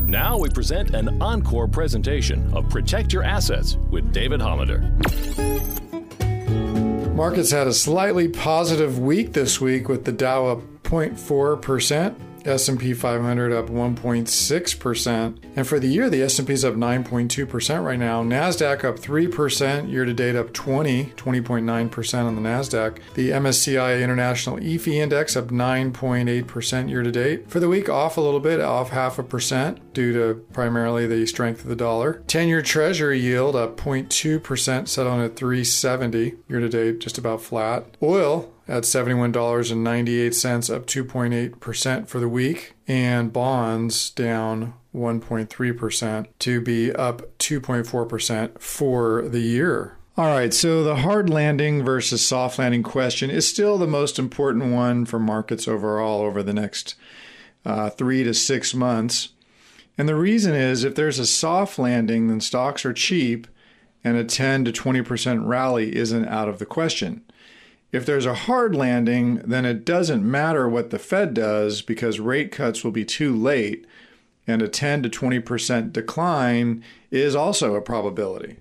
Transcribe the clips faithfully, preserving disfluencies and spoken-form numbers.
Now we present an encore presentation of Protect Your Assets with David Hollander. Markets had a slightly positive week this week with the Dow up zero point four percent, S and P five hundred up one point six percent, and for the year the S and P is up nine point two percent right now. NASDAQ up three percent, year-to-date up twenty, twenty point nine percent on the NASDAQ. The M S C I International E F I Index up nine point eight percent year-to-date. For the week, off a little bit, off half a percent due to primarily the strength of the dollar. ten-year Treasury yield up zero point two percent, settled at three seventy. Year-to-date, just about flat. Oil at seventy-one dollars and ninety-eight cents, up two point eight percent for the week. And bonds down one point three percent to be up two point four percent for the year. All right, so the hard landing versus soft landing question is still the most important one for markets overall over the next uh, three to six months. And the reason is if there's a soft landing, then stocks are cheap and a ten to twenty percent rally isn't out of the question. If there's a hard landing, then it doesn't matter what the Fed does because rate cuts will be too late, and a ten to twenty percent decline is also a probability.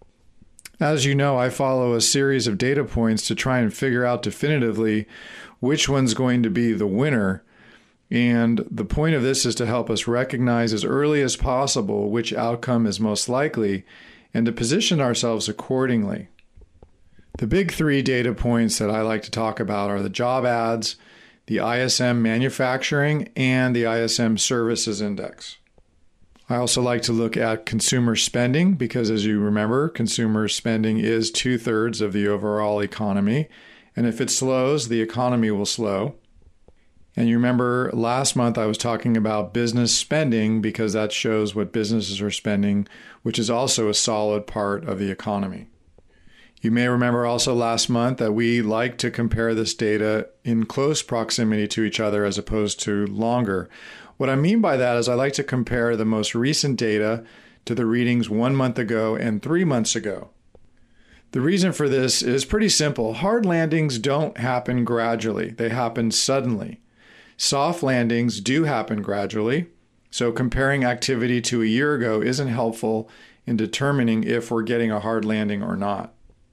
As you know, I follow a series of data points to try and figure out definitively which one's going to be the winner, and the point of this is to help us recognize as early as possible which outcome is most likely and to position ourselves accordingly. The big three data points that I like to talk about are the job ads, the I S M manufacturing, and the I S M services index. I also like to look at consumer spending because, as you remember, consumer spending is two-thirds of the overall economy. And if it slows, the economy will slow. And you remember last month I was talking about business spending because that shows what businesses are spending, which is also a solid part of the economy. You may remember also last month that we like to compare this data in close proximity to each other as opposed to longer. What I mean by that is I like to compare the most recent data to the readings one month ago and three months ago. The reason for this is pretty simple. Hard landings don't happen gradually. They happen suddenly. Soft landings do happen gradually. So comparing activity to a year ago isn't helpful in determining if we're getting a hard landing or not.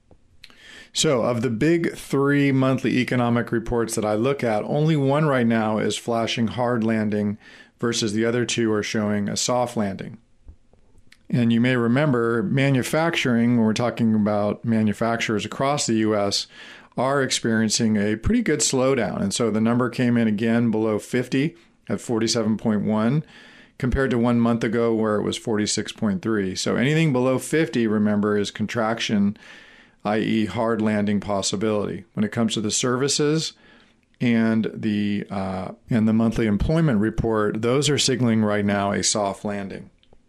So of the big three monthly economic reports that I look at, only one right now is flashing hard landing versus the other two are showing a soft landing. And you may remember manufacturing, when we're talking about manufacturers across the U S, are experiencing a pretty good slowdown. And so the number came in again below fifty at forty-seven point one compared to one month ago where it was forty-six point three. So anything below fifty, remember, is contraction, that is hard landing possibility. When it comes to the services and the uh, and the monthly employment report, those are signaling right now a soft landing.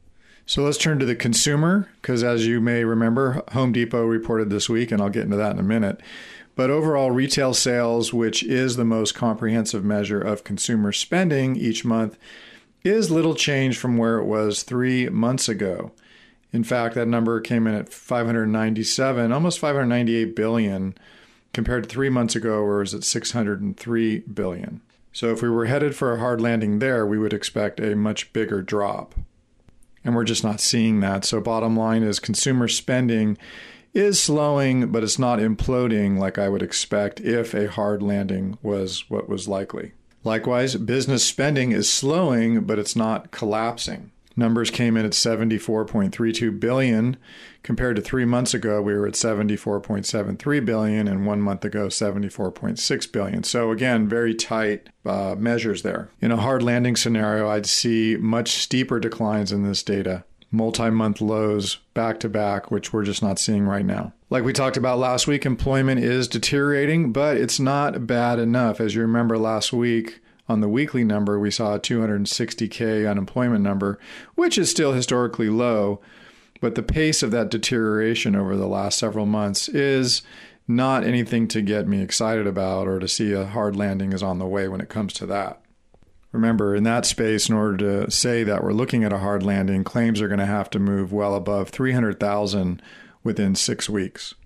So let's turn to the consumer, because as you may remember, Home Depot reported this week, and I'll get into that in a minute. But overall retail sales, which is the most comprehensive measure of consumer spending each month, is little change from where it was three months ago. In fact, that number came in at five hundred ninety-seven, almost five hundred ninety-eight billion, compared to three months ago where it was at six hundred three billion. So if we were headed for a hard landing there, we would expect a much bigger drop. And we're just not seeing that. So bottom line is consumer spending is slowing, but it's not imploding like I would expect if a hard landing was what was likely. Likewise, business spending is slowing, but it's not collapsing. Numbers came in at seventy-four point three two billion dollars. Compared to three months ago, we were at seventy-four point seven three billion dollars, and one month ago, seventy-four point six billion dollars. So again, very tight uh, measures there. In a hard landing scenario, I'd see much steeper declines in this data, multi-month lows back to back, which we're just not seeing right now. Like we talked about last week, employment is deteriorating, but it's not bad enough. As you remember last week, on the weekly number, we saw a two hundred sixty thousand unemployment number, which is still historically low, but the pace of that deterioration over the last several months is not anything to get me excited about or to see a hard landing is on the way when it comes to that. Remember, in that space, in order to say that we're looking at a hard landing, claims are going to have to move well above three hundred thousand within six weeks.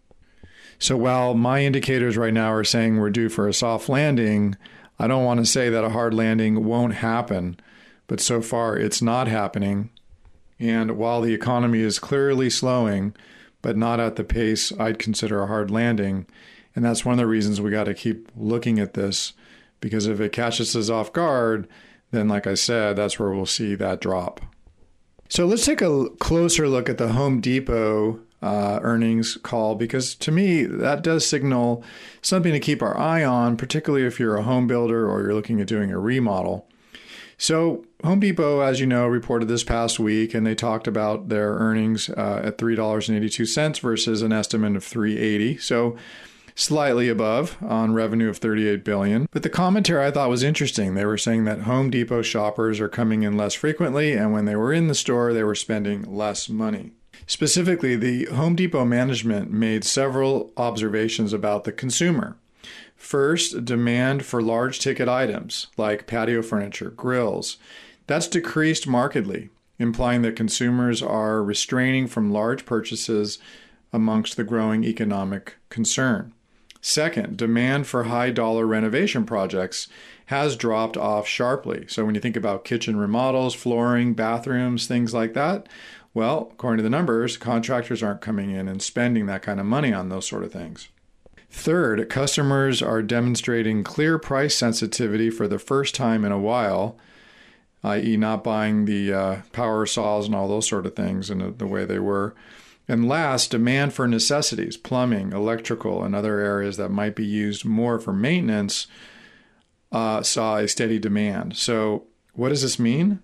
So while my indicators right now are saying we're due for a soft landing, I don't want to say that a hard landing won't happen, but so far it's not happening. And while the economy is clearly slowing, but not at the pace I'd consider a hard landing, and that's one of the reasons we got to keep looking at this, because if it catches us off guard, then like I said, that's where we'll see that drop. So let's take a closer look at the Home Depot uh, earnings call, because to me, that does signal something to keep our eye on, particularly if you're a home builder or you're looking at doing a remodel. So Home Depot, as you know, reported this past week, and they talked about their earnings uh, at three dollars and eighty-two cents versus an estimate of three dollars and eighty cents. So slightly above on revenue of thirty-eight billion dollars. But the commentary I thought was interesting. They were saying that Home Depot shoppers are coming in less frequently, and when they were in the store, they were spending less money. Specifically, the Home Depot management made several observations about the consumer. First, demand for large ticket items like patio furniture, grills, that's decreased markedly, implying that consumers are restraining from large purchases amongst the growing economic concern. Second, demand for high dollar renovation projects has dropped off sharply. So when you think about kitchen remodels, flooring, bathrooms, things like that, well, according to the numbers, contractors aren't coming in and spending that kind of money on those sort of things. Third, customers are demonstrating clear price sensitivity for the first time in a while, that is not buying the uh, power saws and all those sort of things in the, the way they were. And last, demand for necessities, plumbing, electrical, and other areas that might be used more for maintenance uh, saw a steady demand. So what does this mean?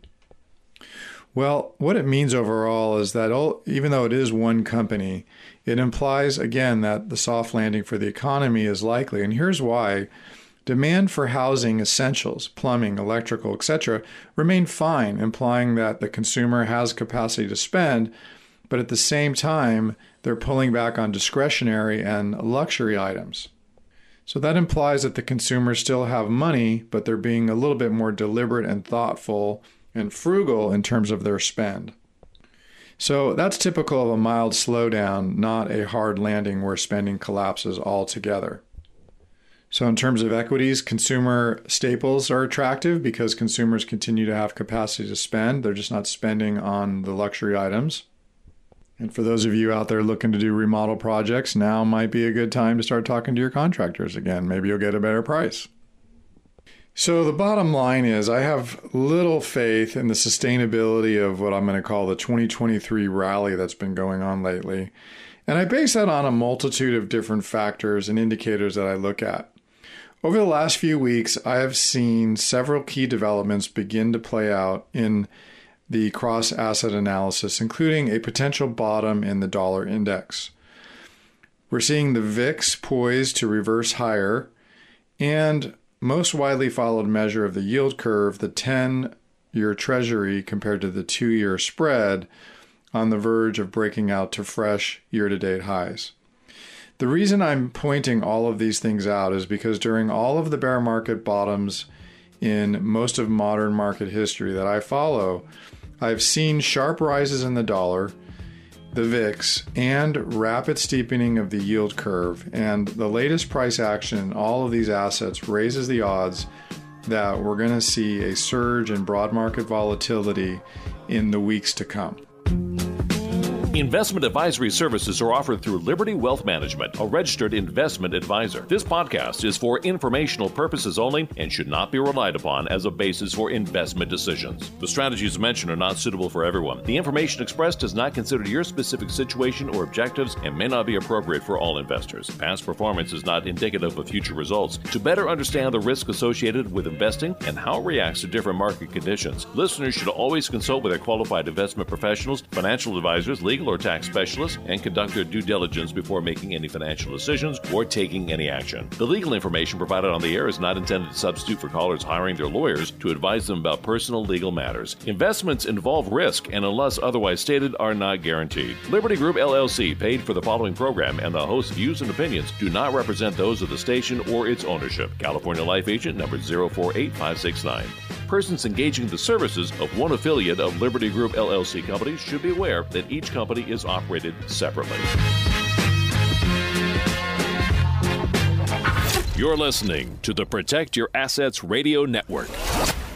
Well, what it means overall is that all, even though it is one company, it implies, again, that the soft landing for the economy is likely. And here's why. Demand for housing essentials, plumbing, electrical, et cetera, remain fine, implying that the consumer has capacity to spend, but at the same time, they're pulling back on discretionary and luxury items. So that implies that the consumers still have money, but they're being a little bit more deliberate and thoughtful and frugal in terms of their spend. So that's typical of a mild slowdown, not a hard landing where spending collapses altogether. So in terms of equities, consumer staples are attractive because consumers continue to have capacity to spend. They're just not spending on the luxury items. And for those of you out there looking to do remodel projects, now might be a good time to start talking to your contractors again. Maybe you'll get a better price. So the bottom line is I have little faith in the sustainability of what I'm going to call the twenty twenty-three rally that's been going on lately. And I base that on a multitude of different factors and indicators that I look at. Over the last few weeks, I have seen several key developments begin to play out in the cross-asset analysis, including a potential bottom in the dollar index. We're seeing the V I X poised to reverse higher, and most widely followed measure of the yield curve, the ten-year Treasury compared to the two-year spread, on the verge of breaking out to fresh year-to-date highs. The reason I'm pointing all of these things out is because during all of the bear market bottoms in most of modern market history that I follow, I've seen sharp rises in the dollar, the V I X, and rapid steepening of the yield curve. And the latest price action in all of these assets raises the odds that we're going to see a surge in broad market volatility in the weeks to come. Investment advisory services are offered through Liberty Wealth Management, a registered investment advisor. This podcast is for informational purposes only and should not be relied upon as a basis for investment decisions. The strategies mentioned are not suitable for everyone. The information expressed does not consider your specific situation or objectives and may not be appropriate for all investors. Past performance is not indicative of future results. To better understand the risk associated with investing and how it reacts to different market conditions, listeners should always consult with their qualified investment professionals, financial advisors, legal or tax specialists, and conduct their due diligence before making any financial decisions or taking any action. The legal information provided on the air is not intended to substitute for callers hiring their lawyers to advise them about personal legal matters. Investments involve risk and, unless otherwise stated, are not guaranteed. Liberty Group L L C paid for the following program, and the host's views and opinions do not represent those of the station or its ownership. California Life Agent number zero four eight five six nine. Persons engaging the services of one affiliate of Liberty Group L L C companies should be aware that each company is operated separately. You're listening to the Protect Your Assets Radio Network.